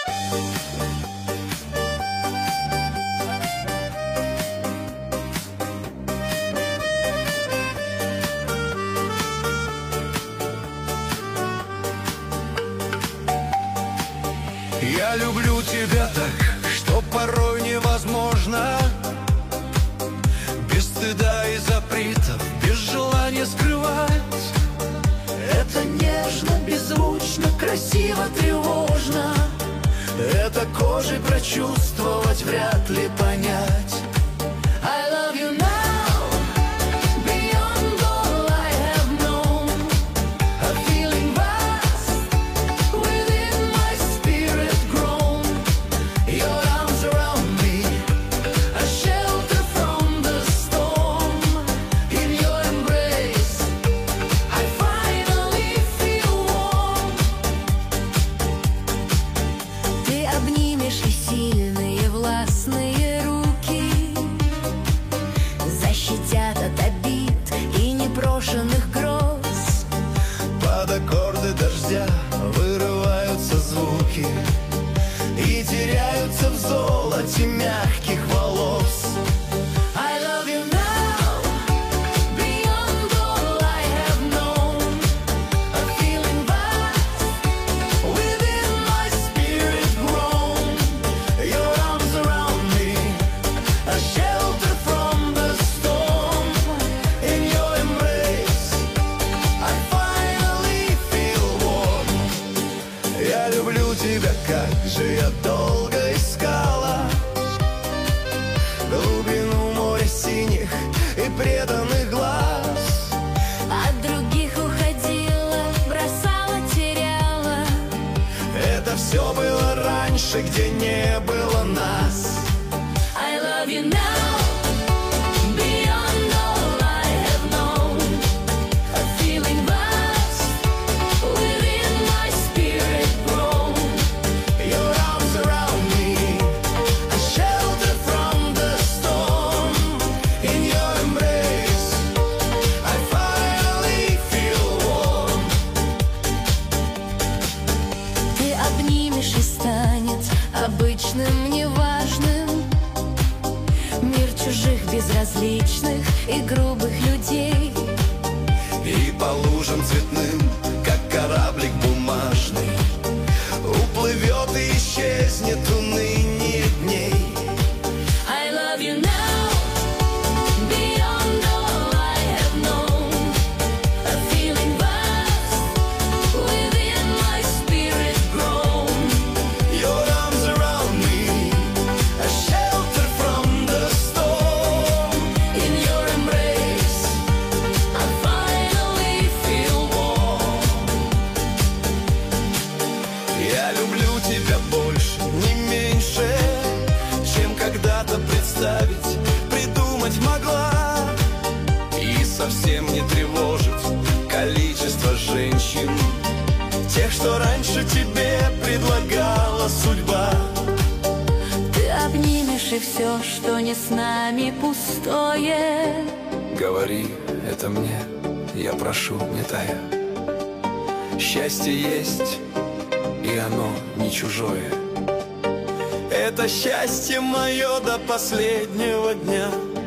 Я люблю тебя так, что порой невозможно, без стыда и запретов, без желания скрывать. Это нежно, беззвучно, красиво, тревожно. Это кожей прочувствовать, вряд ли понять. I love you now, beyond all I have known. A feeling vast, within my spirit grown. Your arms around me, a shelter from the storm. In your embrace, I finally feel warm. Ты обнимешь и сильные властные руки защитят от обид и непрошенных гроз. Под аккорды дождя вырываются звуки и теряются в золоте мягких волос. I love you now, beyond all I have known. A feeling vast, within my spirit grown. Your arms around me, a shelter from the storm. In your embrace, I finally feel warm. Я люблю тебя, как же я долго искала глубину моря синих и преданных глаз. От других уходила, бросала, теряла. Это все было раньше, где не было нас. I love you now, beyond all I have known. A feeling vast, within my spirit grown. Your arms around me, a shelter from the storm. In your embrace, I finally feel warm. Ты обнимешь и станет обычным, неважным мир чужих, безразличных и грубых людей. И по лужам цветным, как кораблик бумажный, уплывет и исчезнет уныние дней. I love you now, beyond all I have known. A feeling vast, within my spirit grown. Your arms around me, a shelter from the storm. In your embrace, I finally feel warm. Я люблю тебя больше, не меньше, чем когда-то представить, придумать могла. И совсем не тревожит количество женщин, тех, что раньше тебе предлагала судьба. Ты обнимешь и все, что не с нами, пустое. Говори это мне, я прошу, не тая. Счастье есть, и оно не чужое. Это счастье мое до последнего дня.